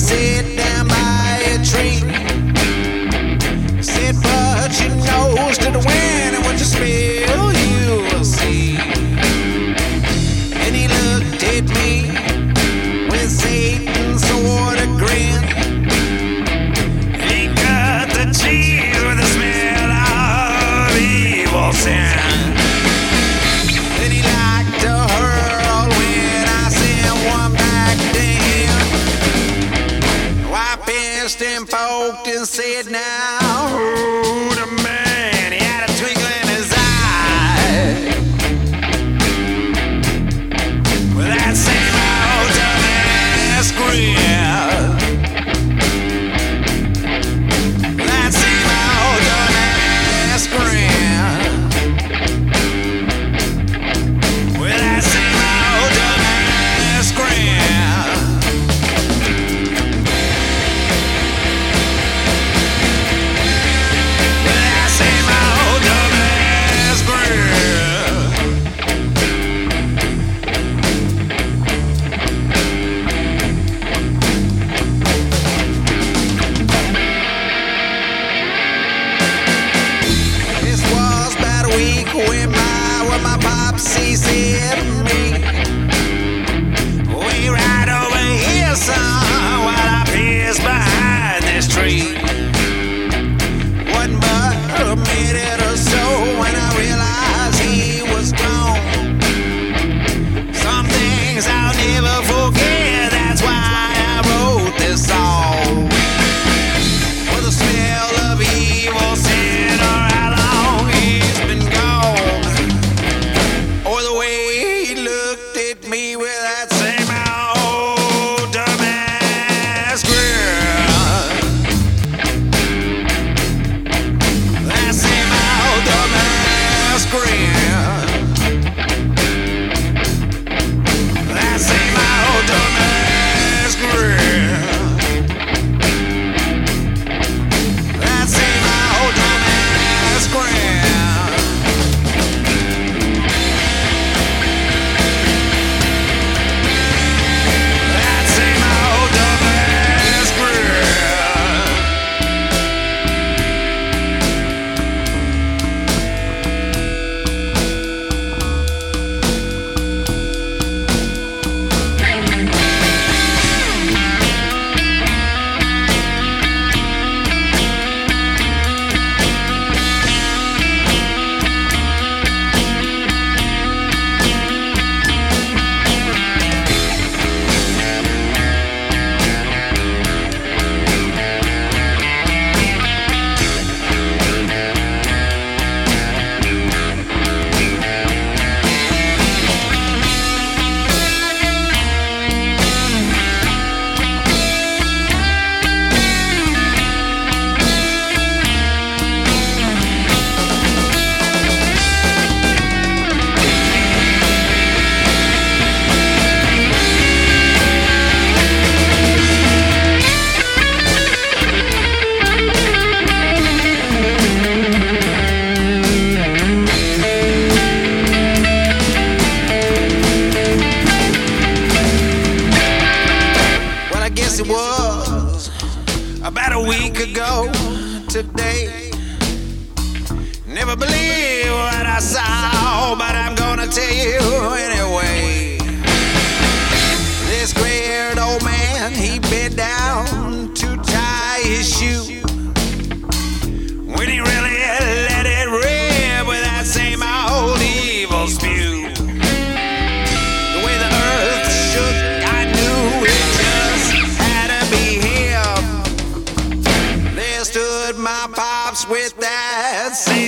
sit down by a tree. Said, put your nose to the wind, and what you smell, you will see. And he looked at me with Satan's sort of grin. He got the cheese with the smell of evil sin. Then he liked to hurl when I sent one back to him. I pissed and poked and said, now, who the man? He had a twinkle in his eye. With that same old dumbass grin. That same old dumbass grin. With that same old dumbass grin. With that same old dumbass grin. This was about a week when my popsy said to me, we right over here, son, while I piss behind this tree. Wasn't but a minute or so when I realized he was gone. Some things I'll never forget, that's why I wrote this song. For the smell of evil sin, or how long he's been gone, or the way he looked at me with that same old dumbass grin. That same old dumbass grin. That same old dumbass grin. That same old dumbass grin. That same old dumbass grin. Well, I guess it was about a week ago today. Never believe what I saw, but I'm gonna tell you anyway. This gray-haired old man, he bent down to tie his shoe, when he really let it rip with that same old evil spew. The way the earth shook, I knew it just had to be him. There stood my pops with that same